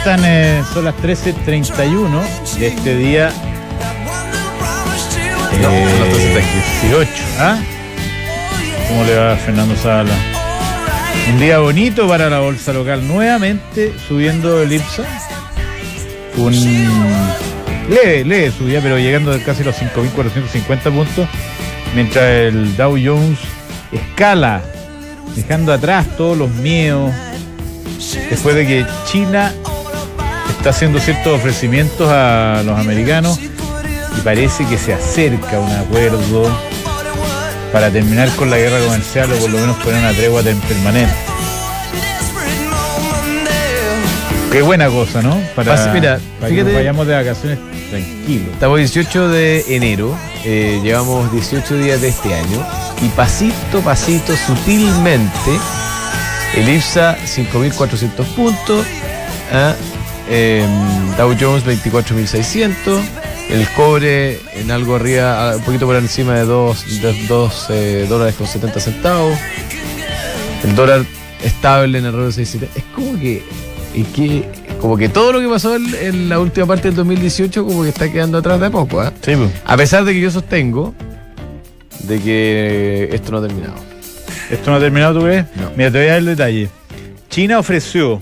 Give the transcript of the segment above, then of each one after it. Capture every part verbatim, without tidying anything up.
están? Eh, son las trece treinta y uno de este día. No, eh, son las trece dieciocho. ¿Ah? ¿Cómo le va a Fernando Sala? Un día bonito para la bolsa local. Nuevamente subiendo el IPSA. Un leve, leve subida, pero llegando a casi los cinco mil cuatrocientos cincuenta puntos. Mientras el Dow Jones escala, dejando atrás todos los miedos. Después de que China está haciendo ciertos ofrecimientos a los americanos y parece que se acerca un acuerdo para terminar con la guerra comercial o por lo menos poner una tregua permanente. Qué buena cosa, ¿no? Para, Pasa, mira, para fíjate, que nos vayamos de vacaciones tranquilos. Estamos dieciocho de enero, eh, llevamos dieciocho días de este año y pasito, pasito, sutilmente, el IPSA cinco mil cuatrocientos puntos, ¿eh? Eh, Dow Jones veinticuatro mil seiscientos, el cobre en algo arriba, un poquito por encima de dos eh, dólares con setenta centavos, el dólar estable en alrededor de seis setenta. Es como que, es que como que todo lo que pasó en, en la última parte del dos mil dieciocho como que está quedando atrás de a poco, ¿eh? Sí, pues. A pesar de que yo sostengo de que esto no ha terminado. ¿Esto no ha terminado, tú crees? No. Mira, te voy a dar el detalle. China ofreció,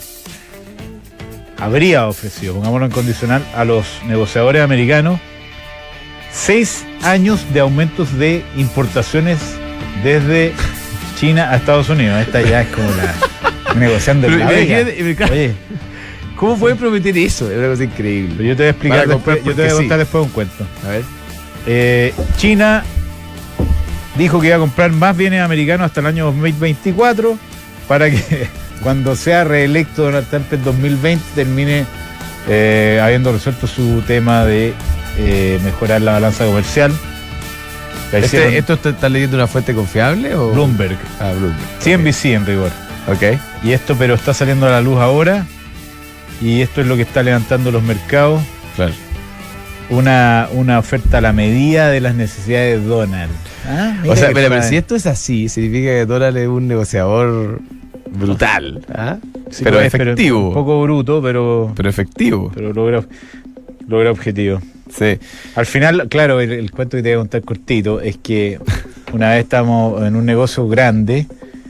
habría ofrecido, pongámoslo en condicional, a los negociadores americanos seis años de aumentos de importaciones desde China a Estados Unidos. Esta ya es como la negociando en la vega. Oye, ¿cómo pueden prometer eso? Es una cosa increíble. pero yo te voy a explicar Para comprar después, yo te voy a porque contar sí. después un cuento. A ver. Eh, China dijo que iba a comprar más bienes americanos hasta el año dos mil veinticuatro para que cuando sea reelecto Donald Trump en dos mil veinte termine eh, habiendo resuelto su tema de eh, mejorar la balanza comercial. La hicieron Este, ¿Esto está leyendo una fuente confiable o? Bloomberg, Ah, Bloomberg. C N B C en rigor. Ok. Y esto pero está saliendo a la luz ahora y esto es lo que está levantando los mercados. Claro. Una, una oferta a la medida de las necesidades de Donald. Ah, mira O sea, que pero, pero suave. si esto es así, significa que Donald es un negociador brutal. ¿Ah? Sí, pero pues, efectivo. un poco bruto, pero, Pero efectivo. pero logra, logra objetivo. Sí. Al final, claro, el, el cuento que te voy a contar cortito es que una vez estábamos en un negocio grande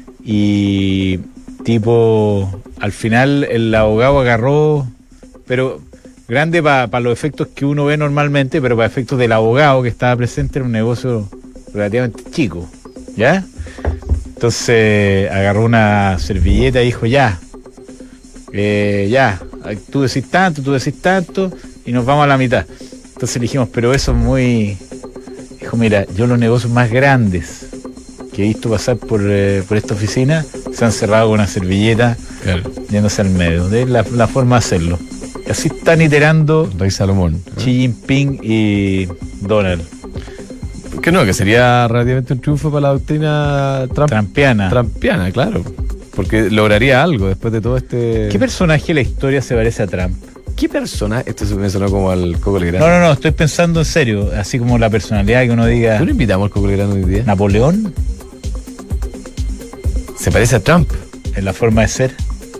y tipo, al final el abogado agarró, pero grande para pa los efectos que uno ve normalmente, pero para efectos del abogado que estaba presente en un negocio relativamente chico, ¿ya? Entonces agarró una servilleta y dijo, ya, eh, ya, tú decís tanto, tú decís tanto, y nos vamos a la mitad. Entonces le dijimos, pero eso es muy... Dijo, mira, yo los negocios más grandes que he visto pasar por, eh, por esta oficina se han cerrado con una servilleta Claro. yéndose al medio. Es la, la forma de hacerlo. Y así están iterando Rey Salomón. ¿Eh? Xi Jinping y Donald. Que no, que sería relativamente un triunfo para la doctrina Trump, Trumpiana. trumpiana, claro. Porque lograría algo después de todo este... ¿Qué personaje de la historia se parece a Trump? ¿Qué persona? Esto se me sonó como al Coco Legrand. No, no, no, estoy pensando en serio. Así como la personalidad que uno diga... ¿No lo invitamos al Coco Legrand hoy día? ¿Napoleón? ¿Se parece a Trump? En la forma de ser.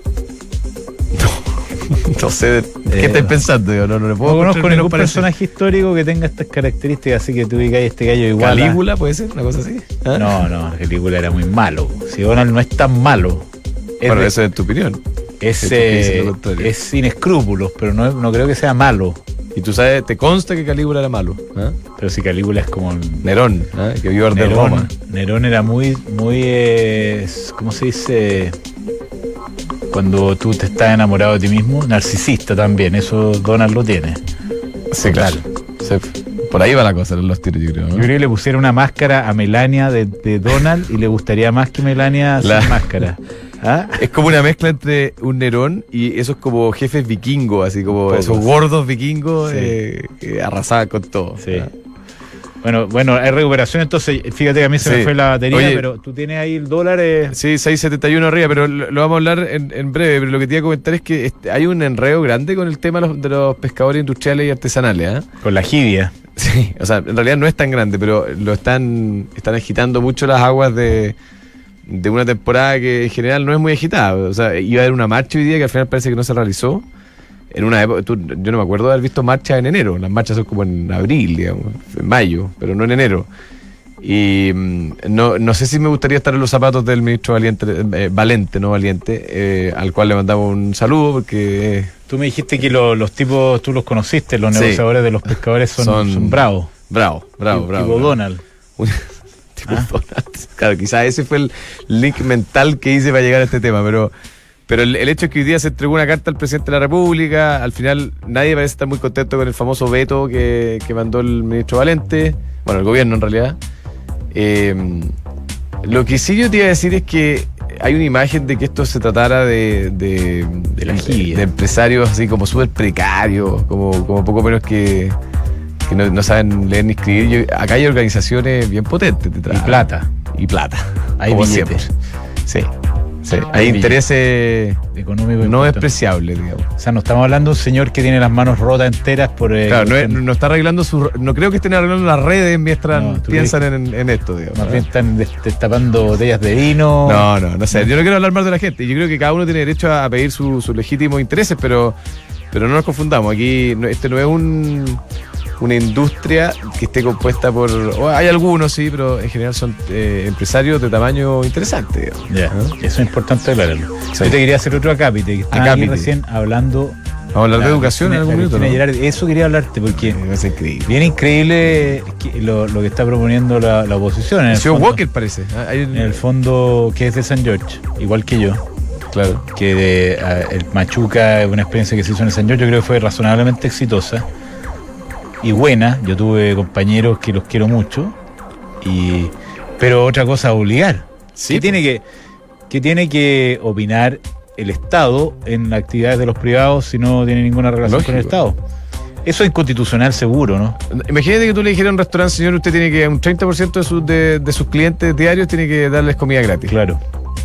No sé, ¿qué Eh, estáis pensando? Yo no, no le No puedo conozco encontrar ningún menos parecido. personaje histórico que tenga estas características, así que tú digas este gallo igual. a- ¿Calígula puede ser? ¿Una cosa así? ¿Ah? No, no, Calígula era muy malo. Si Donald no es tan malo. Es, Bueno, de- eso es tu opinión. es, si tú dices eh, lo contrario. es sin escrúpulos, pero no, no creo que sea malo. Y tú sabes, te consta que Calígula era malo. ¿Ah? Pero si Calígula es como... Nerón, ¿ah? Que vio arder Roma. Nerón, Nerón era muy, muy, eh, ¿cómo se dice? Cuando tú te estás enamorado de ti mismo, narcisista también, eso Donald lo tiene. Sí, claro. Sí, por ahí va la cosa, los tiros, yo creo, ¿no? Yo creo que le pusiera una máscara a Melania de, de Donald y le gustaría más que Melania La- sin máscara. ¿Ah? Es como una mezcla entre un Nerón y esos como jefes vikingos, así como Pocos. esos gordos vikingos Sí. eh, que arrasaban con todo. Sí. ¿ah? Bueno, bueno, hay recuperación, entonces fíjate que a mí se Sí. me fue la batería, Oye. pero tú tienes ahí el dólar. eh, Sí, seis setenta y uno arriba, pero lo, lo vamos a hablar en, en breve. Pero lo que te iba a comentar es que este, hay un enredo grande con el tema de los, de los pescadores industriales y artesanales. ¿ah? Con la jibia. Sí, o sea, en realidad no es tan grande, pero lo están, están agitando mucho las aguas de, de una temporada que en general no es muy agitada. O sea, iba a haber una marcha hoy día que al final parece que no se realizó. en una época, tú, yo no me acuerdo de haber visto marchas en enero, las marchas son como en abril, digamos, en mayo, pero no en enero. Y mm, no, no sé si me gustaría estar en los zapatos del ministro Valiente, eh, Valente, no Valiente, eh, al cual le mandamos un saludo porque... Eh, tú me dijiste que lo, los tipos, tú los conociste, los sí. negociadores de los pescadores son, son, son bravos. Bravo, bravo, tipo, bravo. Tipo bravo. Donald. tipo ¿Ah? Donald. Claro, quizás ese fue el link mental que hice para llegar a este tema, pero... Pero el, el hecho es que hoy día se entregó una carta al presidente de la República, al final nadie parece estar muy contento con el famoso veto que, que mandó el ministro Valente, bueno, el gobierno en realidad. Eh, lo que sí yo te iba a decir es que hay una imagen de que esto se tratara de, de, de, la de, de empresarios así como súper precarios, como, como poco menos que, que no, no saben leer ni escribir. Yo, acá hay organizaciones bien potentes detrás. Y plata. Y plata. Hay billetes. Sí. Sí, hay intereses económicos no despreciables, digamos. O sea, no estamos hablando de un señor que tiene las manos rotas enteras por... Eh, claro, no, es, no está arreglando su... No creo que estén arreglando las redes mientras no, piensan en, en esto, digamos. Más ¿no? bien están destapando botellas de vino. No, no, no sé. Yo no quiero hablar más de la gente. Yo creo que cada uno tiene derecho a pedir sus su legítimos intereses, pero, pero no nos confundamos. Aquí no, este no es un... una industria que esté compuesta por... Oh, hay algunos, sí, pero en general son eh, empresarios de tamaño interesante. Ya, ¿no? Eso es importante aclararlo. Sí. Yo te quería hacer otro acápite, que estaba recién hablando... Vamos a hablar la, de educación en algún minuto, ¿no? Eso quería hablarte, porque es increíble. Bien increíble lo, lo que está proponiendo la, la oposición. En el señor fondo, Walker parece. ¿eh? Hay un... En el fondo, que es de San George, igual que yo. Claro. Que de, uh, el Machuca es una experiencia que se hizo en San George, yo creo que fue razonablemente exitosa y buena. Yo tuve compañeros que los quiero mucho, y pero otra cosa, obligar. Sí, ¿Qué tiene que, qué tiene que opinar el Estado en las actividades de los privados si no tiene ninguna relación Lógico. Con el Estado? Eso es inconstitucional seguro, ¿no? Imagínate que tú le dijeras a un restaurante, señor, usted tiene que, un treinta por ciento de sus, de, de sus clientes diarios tiene que darles comida gratis. Claro.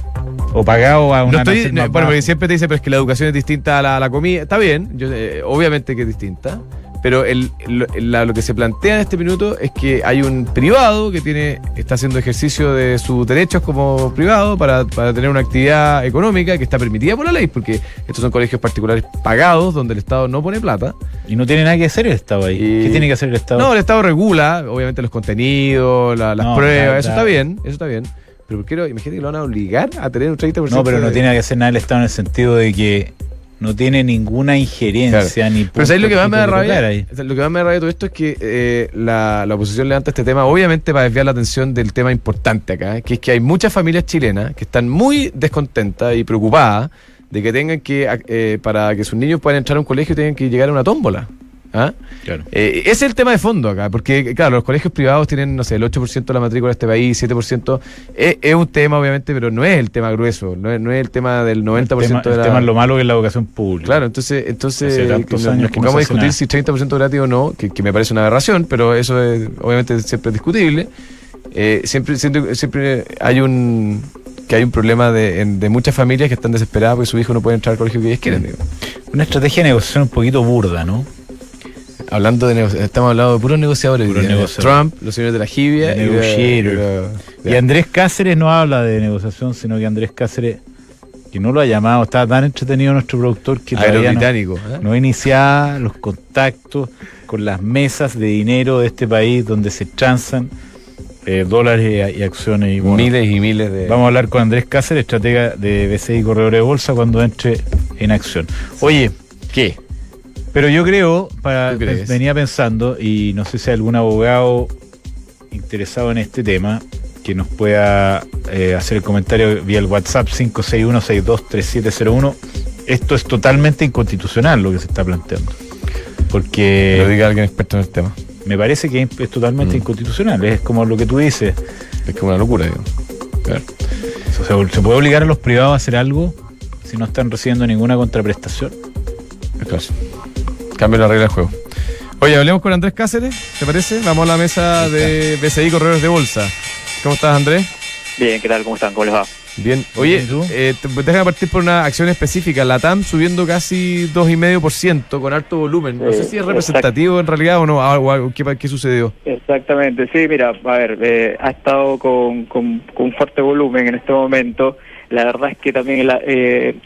O pagado a una... No estoy, no, bueno, porque siempre te dice, pero es que la educación es distinta a la, a la comida. Está bien, yo, eh, obviamente que es distinta. Pero el, el, la, lo que se plantea en este minuto es que hay un privado que tiene está haciendo ejercicio de sus derechos como privado para, para tener una actividad económica que está permitida por la ley, porque estos son colegios particulares pagados donde el Estado no pone plata. Y no tiene nada que hacer el Estado ahí. Y... ¿Qué tiene que hacer el Estado? No, el Estado regula, obviamente, los contenidos, la, las no, pruebas, da, da. eso está bien, eso está bien. Pero quiero, imagínate que lo van a obligar a tener un treinta por ciento. No, pero no de... tiene que hacer nada el Estado en el sentido de que no tiene ninguna injerencia, claro. ni... Pero ¿sabes lo que más me da rabia? Lo que más me da rabia de todo esto es que eh, la, la oposición levanta este tema, obviamente para desviar la atención del tema importante acá, que es que hay muchas familias chilenas que están muy descontentas y preocupadas de que tengan que, eh, para que sus niños puedan entrar a un colegio, tengan que llegar a una tómbola. ¿Ah? Claro. Eh, ese es el tema de fondo acá, porque claro, los colegios privados tienen, no sé, el ocho por ciento de la matrícula de este país, siete por ciento, es, es un tema obviamente, pero no es el tema grueso, no es, no es el tema del noventa por ciento el tema, de la... El tema es lo malo que es la educación pública. Claro, entonces, entonces que nos, nos pongamos a discutir nada. Si treinta por ciento gratis o no, que, que me parece una aberración, pero eso es obviamente siempre es discutible. Eh, siempre, siempre, siempre hay un... que hay un problema de, de muchas familias que están desesperadas porque su hijo no puede entrar al colegio que ellos quieren. Digo. Una estrategia de negociación un poquito burda, ¿no? Hablando de negociación, estamos hablando de puros negociadores. Puros negociadores. Trump, los señores de la jibia. Y, de, y Andrés Cáceres no habla de negociación, sino que Andrés Cáceres, que no lo ha llamado, estaba tan entretenido nuestro productor que todavía no, ¿eh? no iniciaba los contactos con las mesas de dinero de este país donde se transan eh, dólares y, y acciones. Y, bueno, miles y miles de... Vamos a hablar con Andrés Cáceres, estratega de B C I Corredores de Bolsa, cuando entre en acción. Oye, ¿qué? Pero yo creo, para, venía pensando, y no sé si hay algún abogado interesado en este tema que nos pueda eh, hacer el comentario vía el WhatsApp cinco seis uno, seis dos tres siete cero uno. Esto es totalmente inconstitucional lo que se está planteando. Porque... Lo diga alguien experto en el tema. Me parece que es, es totalmente mm. inconstitucional. Es como lo que tú dices. Es como una locura, digo. Claro. O sea, ¿se puede obligar a los privados a hacer algo si no están recibiendo ninguna contraprestación? Claro. Cambio la regla del juego. Oye, hablemos con Andrés Cáceres, ¿te parece? Vamos a la mesa de B C I Corredores de Bolsa. ¿Cómo estás, Andrés? Bien, ¿qué tal? ¿Cómo están? ¿Cómo les va? Bien. Oye, eh, déjame partir por una acción específica. La T A M subiendo casi dos coma cinco por ciento con alto volumen. No eh, sé si es representativo exact- en realidad o no. O algo, ¿qué, ¿Qué sucedió? Exactamente. Sí, mira, a ver, eh, ha estado con, con, con un fuerte volumen en este momento. La verdad es que también la... Eh,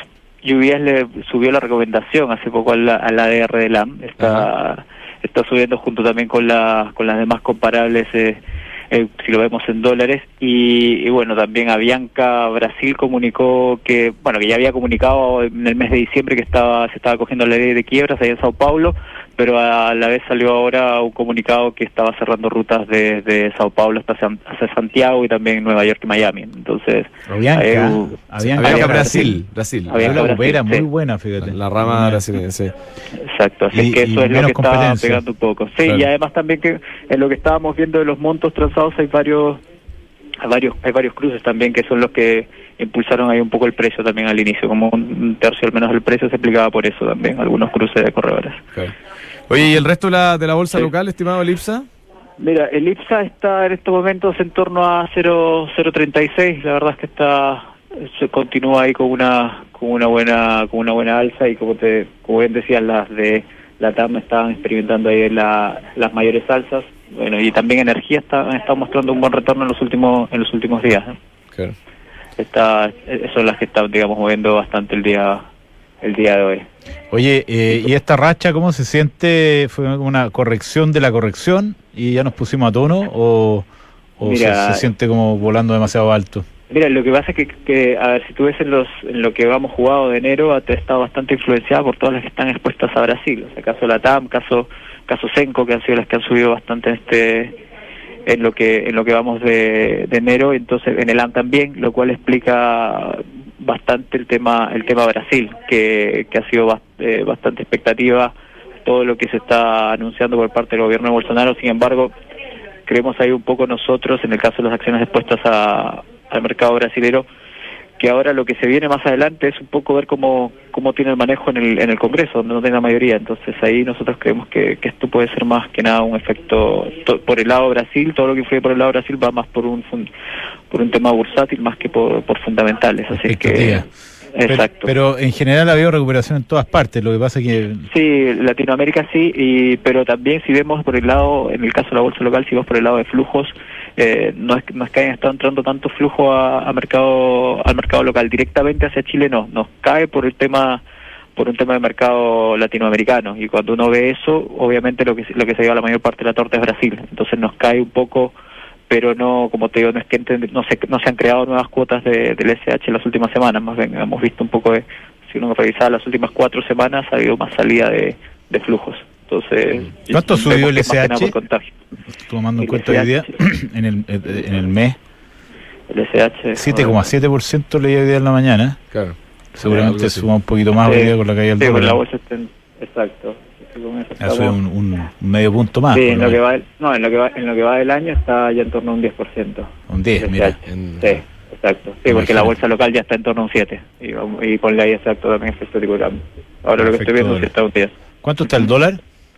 U B S le subió la recomendación hace poco al, al A D R de LAM, está Ajá. está subiendo junto también con la, con las demás comparables, eh, eh, si lo vemos en dólares, y, y bueno, también Avianca Brasil comunicó que, bueno, que ya había comunicado en el mes de diciembre que estaba se estaba cogiendo la ley de quiebras ahí en Sao Paulo, pero a la vez salió ahora un comunicado que estaba cerrando rutas desde de Sao Paulo hasta, San, hasta Santiago y también Nueva York y Miami. Entonces, Avianca, eh, Avianca, Avianca, Avianca Brasil, Brasil. Avianca Brasil, opera sí. muy buena, fíjate. La, la rama brasileña, sí. Exacto, así y, que eso es lo que está pegando un poco. Sí, claro. Y además también que en lo que estábamos viendo de los montos transados hay varios, hay varios, hay varios cruces también que son los que impulsaron ahí un poco el precio también al inicio, como un tercio al menos del precio se explicaba por eso también, algunos cruces de corredores. Okay. Oye, ¿y el resto de la, de la bolsa sí. local, estimado el IPSA? Mira, el IPSA está en estos momentos en torno a cero coma treinta y seis, la verdad es que está se continúa ahí con una con una buena con una buena alza y como te como bien decías, las de la T A M estaban experimentando ahí la, las mayores alzas. Bueno, y también energía está está mostrando un buen retorno en los últimos en los últimos días, ¿eh? Claro. Está son las que están, digamos, moviendo bastante el día el día de hoy. Oye, eh, ¿y esta racha cómo se siente? ¿Fue una corrección de la corrección y ya nos pusimos a tono o, o Mira, se, se siente como volando demasiado alto? Mira, lo que pasa es que, que a ver, si tú ves en, los, en lo que vamos jugado de enero, ha estado bastante influenciada por todas las que están expuestas a Brasil. O sea, caso la T A M, caso caso Senco, que han sido las que han subido bastante en este en lo que en lo que vamos de, de enero. Entonces, en el A M también, lo cual explica bastante el tema el tema Brasil, que, que ha sido bast, eh, bastante expectativa todo lo que se está anunciando por parte del gobierno de Bolsonaro. Sin embargo, creemos ahí un poco nosotros, en el caso de las acciones expuestas a, al mercado brasilero, que ahora lo que se viene más adelante es un poco ver cómo cómo tiene el manejo en el en el Congreso, donde no tiene la mayoría. Entonces ahí nosotros creemos que, que esto puede ser más que nada un efecto to, por el lado Brasil, todo lo que influye por el lado Brasil va más por un por un tema bursátil más que por, por fundamentales. Así que exacto. Pero, pero en general ha habido recuperación en todas partes, lo que pasa es que... Sí, Latinoamérica sí, y pero también si vemos por el lado, en el caso de la bolsa local, si vemos por el lado de flujos, eh, no, es, no es que hayan estado entrando tanto flujo a, a mercado al mercado local, directamente hacia Chile no, nos cae por el tema por un tema de mercado latinoamericano, y cuando uno ve eso, obviamente lo que lo que se lleva la mayor parte de la torta es Brasil, entonces nos cae un poco, pero no, como te digo, no es que ent- no se no se han creado nuevas cuotas de, del S H en las últimas semanas, más bien hemos visto un poco de, si uno revisaba las últimas cuatro semanas, ha habido más salida de, de flujos. Entonces, ¿cuánto subió el S H? Tomando en cuenta hoy día, en el, en el mes, el S H siete coma siete por ciento leí hoy día en la mañana. Claro. Seguramente suma un poquito más sí, hoy día con la caída del sí, dólar. con la bolsa está en, exacto. Ha subido un, un, un medio punto más. Sí, en lo que va, no, en lo que va, en lo que va del año está ya en torno a un diez por ciento. Un diez, mira. En... Sí, exacto. Sí, porque Imagínate. La bolsa local ya está en torno a un siete. Y, y ponle ahí exacto también efecto tipo de cambio. Ahora Perfecto, lo que estoy viendo es que está un diez. ¿Cuánto está el dólar?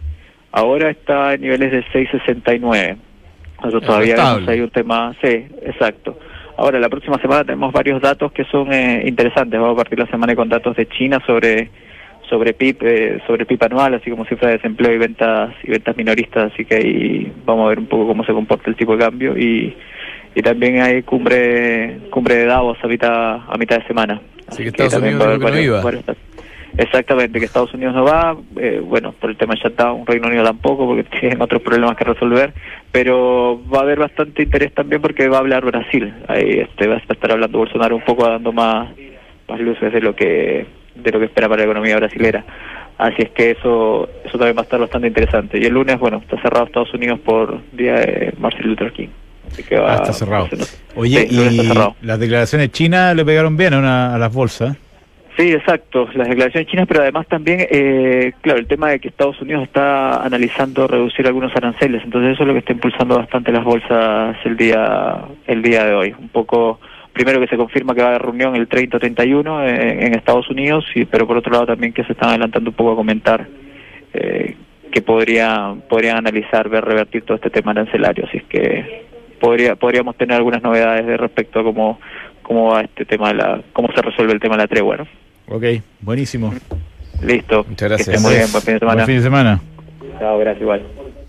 Ahora está en niveles de seis sesenta y nueve. Nosotros es todavía estable. Vemos ahí un tema... Sí, exacto. Ahora, la próxima semana tenemos varios datos que son eh, interesantes. Vamos a partir la semana con datos de China sobre sobre P I B, eh, sobre P I B anual, así como cifras de desempleo y ventas y ventas minoristas, así que ahí vamos a ver un poco cómo se comporta el tipo de cambio, y y también hay cumbre cumbre de Davos a mitad a mitad de semana. Así que Estados Unidos no, varios, no iba. Varios, exactamente, que Estados Unidos no va, eh, bueno, por el tema de shutdown, Reino Unido tampoco, porque tienen otros problemas que resolver, pero va a haber bastante interés también porque va a hablar Brasil, ahí este va a estar hablando Bolsonaro un poco, dando más más luces de lo que de lo que espera para la economía brasilera. Así es que eso eso también va a estar bastante interesante. Y el lunes, bueno, está cerrado Estados Unidos por día de Martin Luther King. Así que va, ah, está cerrado. No, Oye, sí, y cerrado. Las declaraciones chinas le pegaron bien a, una, a las bolsas. Sí, exacto, las declaraciones chinas, pero además también, eh, claro, el tema de que Estados Unidos está analizando reducir algunos aranceles, entonces eso es lo que está impulsando bastante las bolsas el día el día de hoy. Un poco, primero que se confirma que va a haber reunión el treinta o treinta y uno en, en Estados Unidos, y, pero por otro lado también que se están adelantando un poco a comentar eh, que podría, podrían analizar, ver, revertir todo este tema arancelario, así es que podría podríamos tener algunas novedades de respecto a cómo, cómo va este tema, de la cómo se resuelve el tema de la tregua, ¿no? Ok, buenísimo. Listo. Muchas gracias. Que estén muy bien, buen fin de semana. Buen fin de semana. Chao, gracias igual.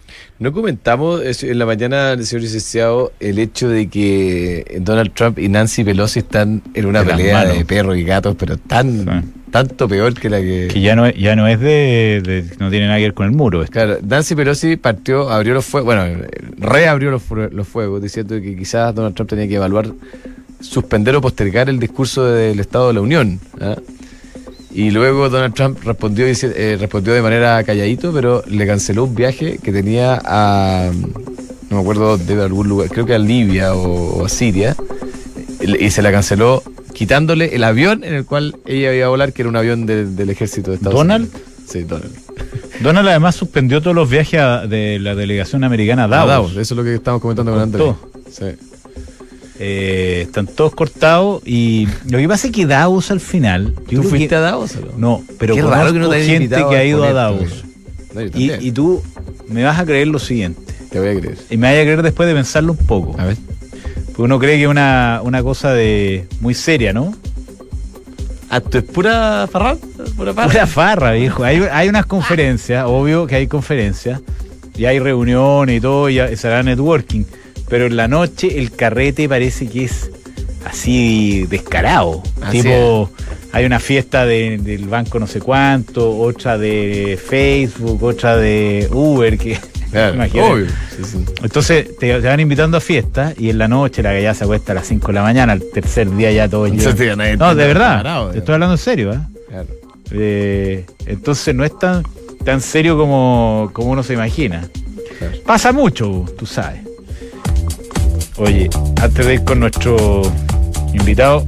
No comentamos en la mañana, señor licenciado, el hecho de que Donald Trump y Nancy Pelosi están en una de pelea de perros y gatos, pero tan... Sí. tanto peor que la que... Que ya no, ya no es de, de... no tiene nada que ver con el muro. Esto. Claro, Nancy Pelosi partió, abrió los fuegos, bueno, reabrió los, los fuegos, diciendo que quizás Donald Trump tenía que evaluar, suspender o postergar el discurso del Estado de la Unión. ¿eh? Y luego Donald Trump respondió, dice, eh, respondió de manera calladito, pero le canceló un viaje que tenía a... no me acuerdo de algún lugar, creo que a Libia o, o a Siria, y se la canceló quitándole el avión en el cual ella iba a volar, que era un avión de, del ejército de Estados ¿Donald? Unidos. Sí, Donald. Donald además suspendió todos los viajes a, de la delegación americana a Davos. A Davos, eso es lo que estamos comentando con Andrés. Sí. Eh, están todos cortados y lo que pasa es que Davos al final... ¿Tú fuiste que, a Davos o no? No, pero qué conozco raro que no te gente que ha ido a Davos. No, y, y tú me vas a creer lo siguiente. Te voy a creer. Y me vas a creer después de pensarlo un poco. A ver. Porque uno cree que es una, una cosa de muy seria, ¿no? ¿Ah, tú es pura farra? Pura farra, pura farra viejo. Hay, hay unas conferencias, obvio que hay conferencias, y hay reuniones y todo, y será networking. Pero en la noche el carrete parece que es así descarado. Así tipo, es. Hay una fiesta de, del banco no sé cuánto, otra de Facebook, otra de Uber, que... Claro, obvio. Sí, sí. Entonces te, te van invitando a fiestas y en la noche la que ya se acuesta a las cinco de la mañana, al tercer día ya todo lleno. No, de verdad, parado, te estoy hablando en serio, ¿eh? Claro. Eh, entonces no es tan, tan serio como, como uno se imagina. Claro. Pasa mucho, tú sabes. Oye, antes de ir con nuestro invitado,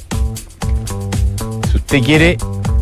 si usted quiere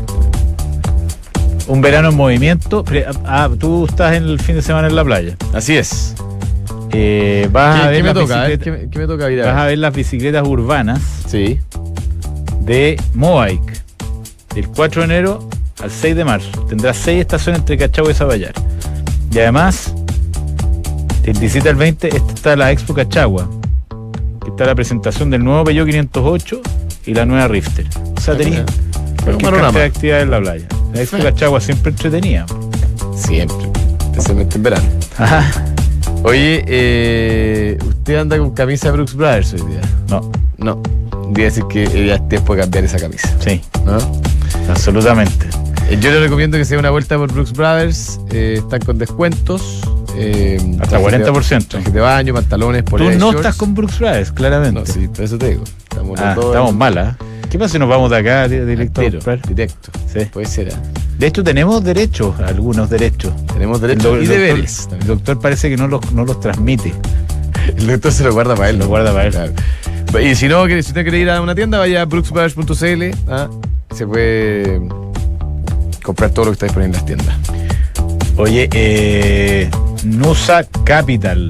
un verano en movimiento, ah, tú estás en el fin de semana en la playa. Así es. Eh, vas ¿Qué, a ver ¿qué, me las toca? ¿Qué, me, ¿Qué me toca ir a ver? Vas a ver las bicicletas urbanas. Sí. De Mobike, del cuatro de enero al seis de marzo. Tendrás seis estaciones entre Cachagua y Zapallar. Y además, del diecisiete al veinte está la Expo Cachagua, que está la presentación del nuevo Peugeot quinientos ocho y la nueva Rifter. O sea, tenía cualquier cantidad de actividades en la playa. La Expo Cachagua siempre entretenida. Siempre, especialmente en verano. Ajá. Oye, eh, ¿usted anda con camisa Brooks Brothers hoy día? No. No. Voy a decir que ya es tiempo de cambiar esa camisa. Sí. ¿No? Absolutamente. Eh, yo le recomiendo que se dé una vuelta por Brooks Brothers. Eh, están con descuentos. Eh, Hasta cuarenta por ciento. Trajes de baño, pantalones, poleras. Tú no shorts. estás con Brooks Brothers, claramente. No, sí, por eso te digo. Estamos, ah, todos estamos malas. ¿Qué pasa si nos vamos de acá directo? Entero, directo. Sí. Puede ser. ¿eh? De hecho, tenemos derechos, algunos derechos. Tenemos derechos y deberes. El doctor parece que no los, no los transmite. El doctor se lo guarda para él. Se lo guarda para él. Claro. Y si no, si usted quiere ir a una tienda, vaya a brooks brothers punto c l. ¿ah? Se puede comprar todo lo que está disponible en las tiendas. Oye, eh, Nusa Capital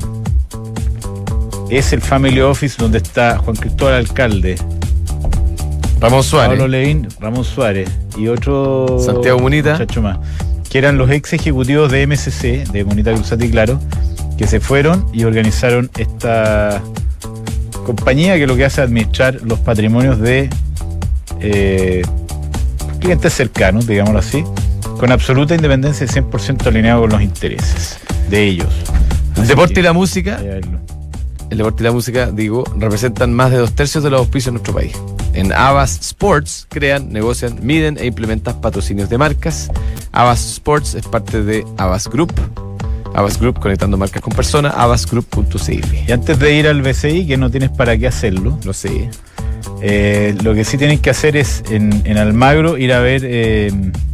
es el family office donde está Juan Cristóbal Alcalde, Ramón Suárez, Pablo Levín, Ramón Suárez y otro Santiago Munita, muchacho más, que eran los ex ejecutivos de M C C, de Munita Cruzati, claro, que se fueron y organizaron esta compañía que lo que hace es administrar los patrimonios de eh, clientes cercanos, digámoslo así, con absoluta independencia y cien por ciento alineado con los intereses de ellos. El Así deporte que, y la música, el deporte y la música, digo, representan más de dos tercios de los auspicios en nuestro país. En Avas Sports crean, negocian, miden e implementan patrocinios de marcas. Avas Sports es parte de Avas Group. Avas Group, conectando marcas con personas, avas group punto c l. Y antes de ir al B C I, que no tienes para qué hacerlo, no sé. Eh, lo que sí tienen que hacer es en, en Almagro ir a ver eh,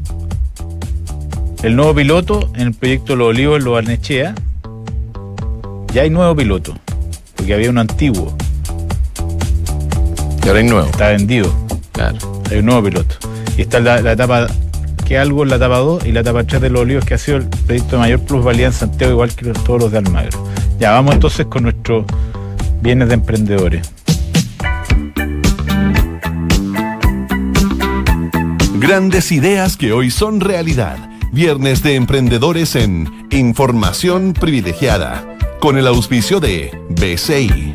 el nuevo piloto en el proyecto Los Olivos en Lo Barnechea. Ya hay nuevo piloto, porque había uno antiguo. Y ahora hay nuevo. Está vendido. Claro. Hay un nuevo piloto. Y está la, la etapa, que algo en la etapa dos y la etapa tres de Los Olivos, que ha sido el proyecto de mayor plusvalía en Santiago, igual que los, todos los de Almagro. Ya, vamos entonces con nuestro Viernes de Emprendedores. Grandes ideas que hoy son realidad. Viernes de Emprendedores en Información Privilegiada, con el auspicio de B C I.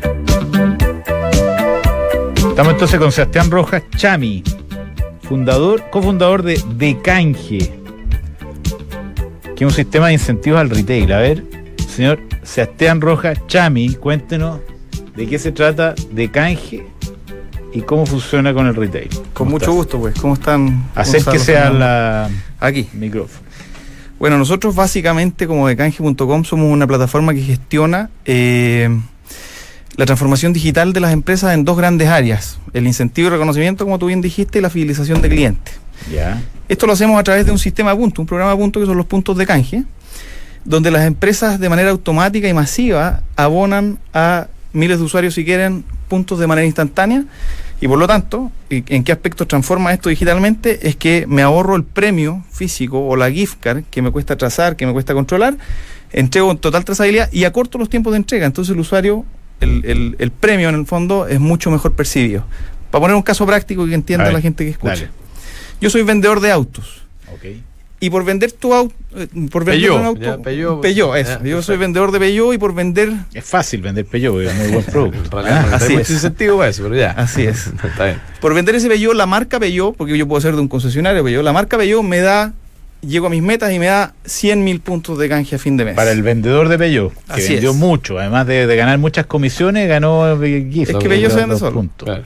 Estamos entonces con Sebastián Rojas Chami, fundador, cofundador de Decanje, que es un sistema de incentivos al retail. A ver, señor Sebastián Rojas Chami, cuéntenos de qué se trata Decanje y cómo funciona con el retail. Con mucho estás? gusto, pues. ¿Cómo están? Acérquese a la aquí. micrófono. Bueno, nosotros básicamente como Decanje punto com somos una plataforma que gestiona eh, la transformación digital de las empresas en dos grandes áreas: el incentivo y reconocimiento, como tú bien dijiste, y la fidelización de clientes. Ya. Esto lo hacemos a través de un sistema de puntos, un programa de puntos que son los puntos de canje, donde las empresas de manera automática y masiva abonan a miles de usuarios, si quieren, puntos de manera instantánea. Y por lo tanto, ¿en qué aspecto transforma esto digitalmente? Es que me ahorro el premio físico o la gift card que me cuesta trazar, que me cuesta controlar, entrego en total trazabilidad y acorto los tiempos de entrega. Entonces el usuario, el, el, el premio en el fondo es mucho mejor percibido. Para poner un caso práctico y que entienda ver, la gente que escucha. Dale. Yo soy vendedor de autos. Okay. Y por vender tu auto, eh, por vender Peugeot, un auto, ya, Peugeot, Peugeot, eso. ya, Yo perfecto. soy vendedor de Peugeot y por vender, Es fácil vender Peugeot, es un muy buen producto. Ah, así así es. mucho sentido para eso, pero ya. así es. Está bien. Por vender ese Peugeot, la marca Peugeot, porque yo puedo ser de un concesionario Peugeot, la marca Peugeot me da, llego a mis metas y me da cien mil puntos de canje a fin de mes. Para el vendedor de Peugeot, que Así vendió es. mucho, además de, de ganar muchas comisiones, ganó eh, gift. Es que Peugeot se vende Dos solo. puntos. Claro.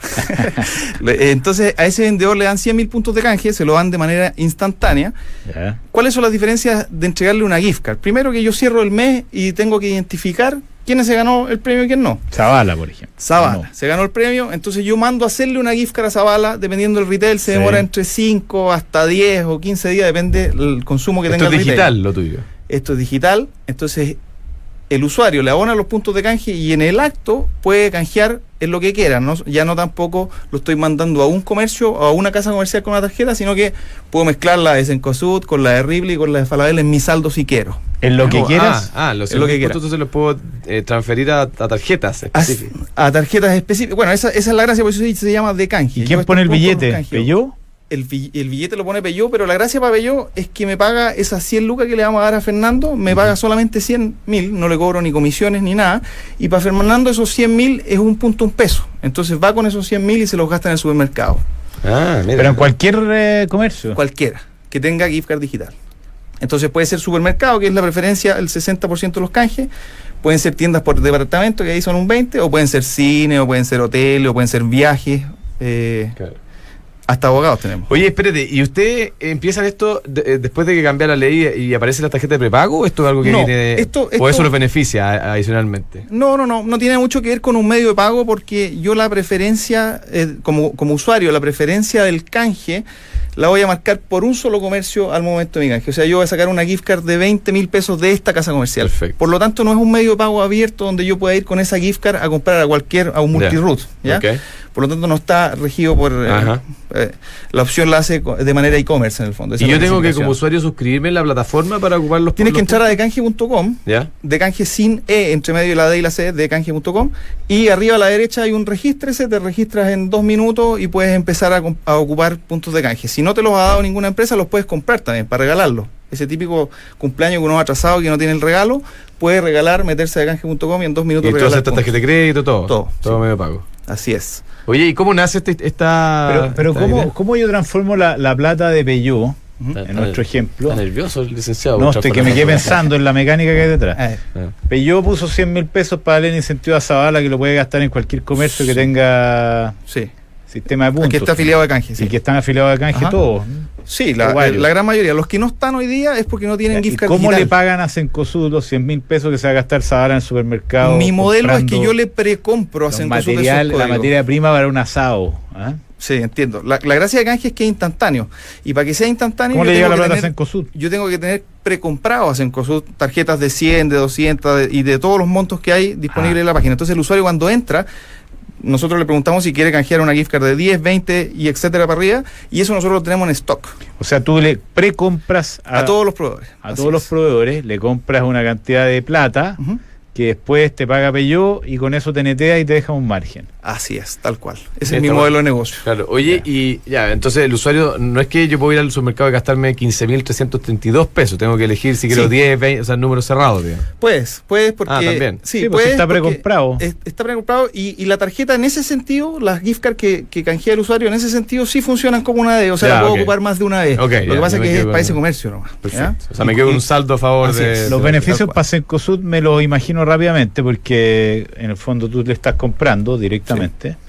Le- Entonces a ese vendedor le dan cien mil puntos de canje, se lo dan de manera instantánea. Ya. ¿Cuáles son las diferencias de entregarle una gift card? Primero, que yo cierro el mes y tengo que identificar quién se ganó el premio y quién no. Zavala, por ejemplo. Zavala, No. se ganó el premio, entonces yo mando a hacerle una gift card a Zavala, dependiendo del retail, se Sí. demora entre cinco hasta diez o quince días, depende del consumo que Esto tenga es el retail. digital, lo tuyo. Esto es digital, entonces el usuario le abona los puntos de canje y en el acto puede canjear en lo que quiera, ¿no? Ya no tampoco lo estoy mandando a un comercio o a una casa comercial con una tarjeta, sino que puedo mezclar la de Cencosud con la de Ripley, con la de Falabella en mi saldo si quiero. En lo que Ah, quieras. Ah, los Es lo que puntos quiera. entonces los puedo eh, transferir a, a tarjetas A, específicas. a tarjetas específicas. Bueno, esa, esa es la gracia, por eso se llama de canje. ¿Y Yo quién estos pone el puntos los billete? canjeo. ¿Peugeot? El, bi- el billete lo pone Peugeot, pero la gracia para Peugeot es que me paga esas cien lucas que le vamos a dar a Fernando, me paga solamente cien mil, no le cobro ni comisiones ni nada, y para Fernando esos cien mil es un punto un peso, entonces va con esos cien mil y se los gasta en el supermercado, Ah, mira. Pero en cualquier eh, comercio. cualquiera, que tenga gift card digital. Entonces puede ser supermercado, que es la preferencia, el sesenta por ciento de los canjes, pueden ser tiendas por departamento, que ahí son un veinte por ciento, o pueden ser cine, o pueden ser hoteles, o pueden ser viajes, eh, Claro. hasta abogados tenemos. Oye, espérate, ¿y usted empiezan esto de- eh, después de que cambia la ley y aparece la tarjeta de prepago? ¿O esto es algo que No, viene, esto- o esto- eso los beneficia a- adicionalmente? No, no, no, no tiene mucho que ver con un medio de pago porque yo la preferencia, eh, como, como usuario, la preferencia del canje la voy a marcar por un solo comercio al momento de mi canje. O sea, yo voy a sacar una gift card de veinte mil pesos de esta casa comercial. Perfecto. Por lo tanto, no es un medio de pago abierto donde yo pueda ir con esa gift card a comprar a cualquier, a un Ya. multiroute. ¿ya? Ok. Por lo tanto, no está regido por... eh, Ajá. eh, la opción la hace co- de manera e-commerce en el fondo. Esa Y es yo la tengo que clasificación. como usuario suscribirme en la plataforma para ocupar los Tienes los que entrar a puntos? decanje punto com. ¿Ya? De canje sin E entre medio de la D y la C, de canje punto com, y arriba a la derecha hay un regístrese, te registras en dos minutos y puedes empezar a, com- a ocupar puntos de canje. Si no te los ha dado ninguna empresa, los puedes comprar también para regalarlos. Ese típico cumpleaños que uno ha atrasado que no tiene el regalo, puede regalar, meterse a canje punto com y en dos Y minutos entonces regalar esta puntos. tarjeta de crédito, todo. Todo, Todo sí. medio pago. Así es. Oye, ¿y cómo nace este- esta. Pero, pero esta ¿cómo, idea? ¿cómo yo transformo la, la plata de Peugeot, Ujú. en nuestro ejemplo? Está nervioso el licenciado. No, por estoy que me quedé pensando en la mecánica que hay detrás. Eh, Ah. Peugeot puso cien mil pesos para darle el incentivo a Zavala, que lo puede gastar en cualquier comercio que tenga sí. sistema de puntos. Aquí está afiliado a canje. Y Sí, que están afiliados a canje Ajá. todos. sí la, Uruguayo. eh, la gran mayoría. Los que no están hoy día es porque no tienen ¿Y gift card cómo digital. le pagan a Cencosud los cien mil pesos que se va a gastar Zavala en el supermercado? Mi modelo es que comprando yo le precompro a los Cencosud esos material, la códigos. materia prima para un asado. ¿ah? Sí, entiendo. La, la gracia de canje es que es instantáneo. Y para que sea instantáneo, ¿Cómo yo le llega tengo la que plata a tener- Cencosud? yo tengo que tener precomprado a Cencosud tarjetas de cien, de doscientos de- y de todos los montos que hay disponibles Ah. en la página. Entonces el usuario cuando entra, nosotros le preguntamos si quiere canjear una gift card de diez, veinte y etcétera para arriba, y eso nosotros lo tenemos en stock O sea, tú le precompras a, a, todos los proveedores. a Así todos los es. proveedores, le compras una cantidad de plata Ujú. que después te paga Peugeot y con eso te netea y te deja un margen. Así es, tal cual. Ese Sí, es mi está modelo bueno. de negocio. Claro, oye, Ya. y ya, entonces el usuario, no es que yo puedo ir al supermercado y gastarme quince mil trescientos treinta y dos pesos, tengo que elegir si quiero Sí. diez, veinte, o sea, números cerrados, digamos. Puedes, puedes porque... Ah, también. Sí, Sí, pues puedes está porque precomprado. es- Está precomprado y, y la tarjeta en ese sentido, las gift cards que, que canjea el usuario en ese sentido sí funcionan como una vez, o sea, Ya, la puedo ok. ocupar más de una vez. Ok, Lo ya, que pasa yo es me que es quedo para con- ese comercio nomás. ¿ya? Perfecto. O sea, me quedo con un saldo a favor Así de... es. de- Los tal beneficios cual. para Cencosud me los imagino rápidamente porque en el fondo tú le estás comprando directamente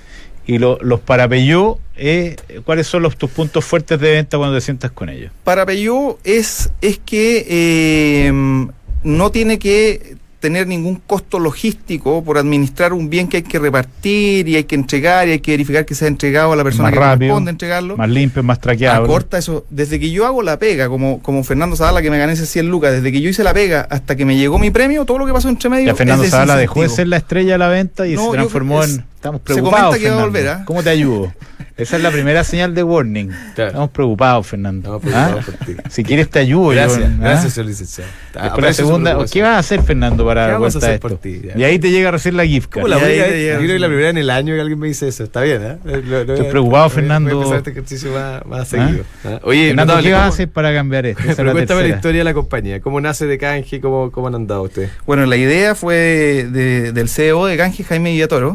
Y lo, los para Peugeot, eh, ¿cuáles son los, tus puntos fuertes de venta cuando te sientas con ellos? Para Peugeot es, es que eh, no tiene que tener ningún costo logístico por administrar un bien que hay que repartir y hay que entregar y hay que verificar que se ha entregado a la persona Más que rápido, corresponde entregarlo. Más limpio, más traqueable. Acorta eso. Desde que yo hago la pega, como, como Fernando Zavala, que me gané ese cien lucas, desde que yo hice la pega hasta que me llegó mi premio, todo lo que pasó entre medio. Ya Fernando es Zavala dejó de desincentivo. ser la estrella de la venta y No, se yo transformó creo que es- en... Estamos se preocupados, comenta que va a Fernando. volver, ¿ah? ¿Cómo te ayudo? Esa es la primera señal de warning. Claro. Estamos preocupados, Fernando. Estamos preocupados ¿Ah? por ti. Si quieres te ayudo. Gracias, yo, ¿ah? gracias, señor licenciado. Después la Aprecio su segunda, preocupación. ¿qué vas a hacer, Fernando, para ¿Qué dar vamos a cuenta de hacer por esto? ti? Ya. Y ahí te llega recién la gift card. ¿Cómo la Y ahí voy a te llega- Yo creo que la primera en el año que alguien me dice eso. Está bien, ¿eh? Lo- lo- Estoy lo- preocupado, voy a- Fernando. Voy a empezar este ejercicio más, más seguido. ¿Ah? Oye, Fernando, notable, ¿qué vas a ¿cómo- hacer para cambiar esto? Esa es Pero la cuéntame la tercera. historia de la compañía. ¿Cómo nace de Canje? ¿Cómo, cómo han andado ustedes? Bueno, la idea fue de- de- del C E O de Canje, Jaime Villatoro.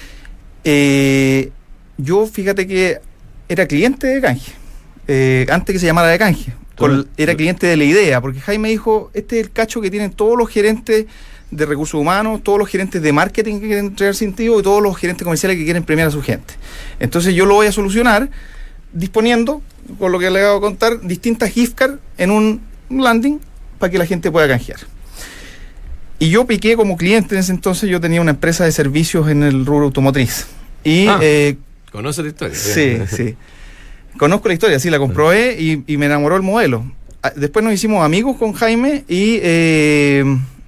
Eh, yo, fíjate que era cliente de Canje, eh, antes que se llamara de Canje. Con- era cliente de la idea, porque Jaime dijo, este es el cacho que tienen todos los gerentes de recursos humanos, todos los gerentes de marketing que quieren entregar sentido y todos los gerentes comerciales que quieren premiar a su gente. Entonces yo lo voy a solucionar disponiendo, con lo que le acabo de contar, distintas gift cards en un landing para que la gente pueda canjear. Y yo piqué como cliente en ese entonces, yo tenía una empresa de servicios en el rubro automotriz. Y Ah. eh, ¿Conoce la historia? sí, sí. Conozco la historia, sí, la comprobé y, y me enamoró el modelo. Ah, Después nos hicimos amigos con Jaime y eh,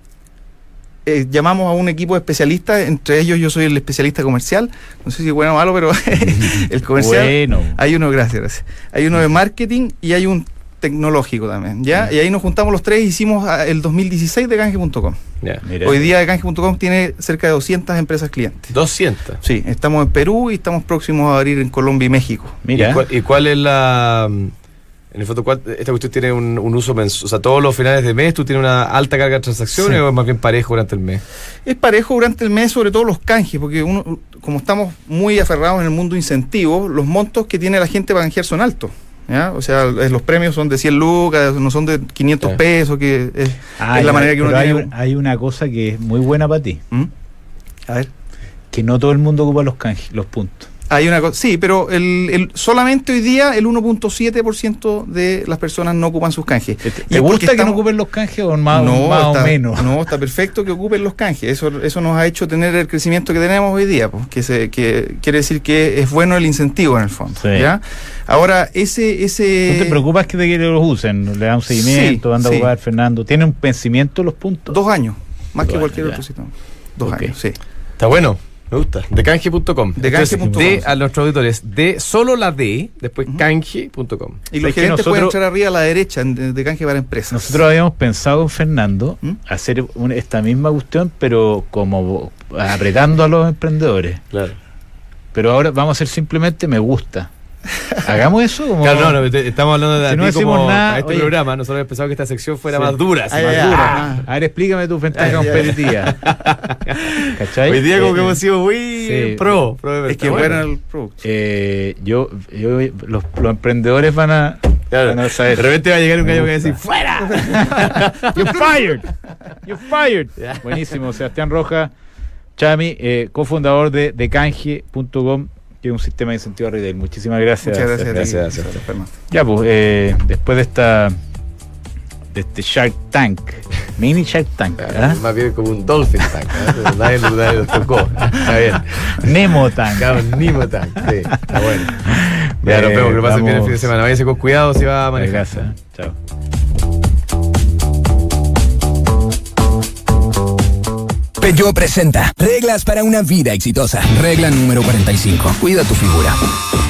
eh, llamamos a un equipo de especialistas, entre ellos yo soy el especialista comercial, no sé si es bueno o malo, pero el comercial. Bueno. Hay uno, gracias, gracias. Hay uno de marketing y hay un tecnológico también, ¿ya? Y ahí nos juntamos los tres y hicimos ah, el dos mil dieciséis de Canje punto com. Ya. Mira. Hoy día de Canje punto com tiene cerca de doscientas empresas clientes. doscientos. Sí, estamos en Perú y estamos próximos a abrir en Colombia y México. Mira. ¿Y cuál, y cuál es la... En el fondo, ¿cuál- esta cuestión tiene un, un uso mensual? O sea, todos los finales de mes tú tienes una alta carga de transacciones Sí. o es más bien parejo durante el mes. Es parejo durante el mes, sobre todo los canjes, porque uno, como estamos muy aferrados en el mundo incentivo, los montos que tiene la gente para canjear son altos. ¿Ya? O sea, eh, los premios son de cien lucas, no son de quinientos Sí. pesos, que es, Ah, es la ya, manera que uno pero hay, tiene. un- hay una cosa que es muy buena para ti, ¿Mm? A ver. que no todo el mundo ocupa los canjes, los puntos. Hay una cosa, sí, pero el, el- solamente hoy día el uno punto siete por ciento de las personas no ocupan sus canjes. ¿Te, Y te es porque gusta que no estamos- ocupen los canjes o más, no, más está, o menos? No, está perfecto que ocupen los canjes. Eso, eso nos ha hecho tener el crecimiento que tenemos hoy día, pues, que, se, que quiere decir que es bueno el incentivo en el fondo. Sí. ¿Ya? Ahora, ese... ese ¿No te preocupas que, te, que los usen? Le dan un seguimiento, Sí, anda sí. a jugar, Fernando. ¿Tiene un vencimiento los puntos? Dos años, más Dos que cualquier años, otro ya. sistema. Dos Ok. años, sí. Está bueno. Me gusta. De canje punto com. De canje Entonces, punto com, de sí. a nuestros auditores. De solo la D, después Ujú. canje punto com. Y Es los que gerentes pueden nosotros- entrar arriba a la derecha en- de, de canje para empresas. Nosotros habíamos pensado, Fernando, ¿Mm? hacer un- esta misma cuestión, pero como apretando a los emprendedores. Claro. Pero ahora vamos a hacer simplemente me gusta. Hagamos eso. Como, Claro, no, no, te- estamos hablando de Si no a ti decimos como nada, a este oye. programa. Nosotros habíamos pensado que esta sección fuera Sí. más dura. así, Ah, más ya, dura. ya. A ver, explícame tu ventaja Ah, ya. competitiva. ¿Cachai? Hoy día como que Eh, hemos sido muy sí. pro. pro de Es que verdad. bueno el producto. eh, yo, yo los, los emprendedores van a, Claro. van a saber. De repente va a llegar un Me gallo que va a gusta. decir ¡fuera! You're fired. You're fired. Buenísimo. Sebastián Rojas, Chami, eh, cofundador de, de canje punto com, que es un sistema de incentivo a retail. Muchísimas gracias. Muchas gracias, a ti. Gracias, gracias. Gracias, Fernando. Ya, pues, eh, después de esta de este Shark Tank, mini Shark Tank, ¿ah? Más bien como un Dolphin Tank. ¿eh? Nadie, lo- nadie lo tocó. Está bien. Nemo Tank. Claro, un Nemo Tank. Sí, está bueno. Ya Eh, nos vemos, que pasen bien el vamos. fin de semana. Váyase con cuidado si va a De manejar. casa. Chao. Peugeot presenta Reglas para una vida exitosa. Regla número cuarenta y cinco. Cuida tu figura.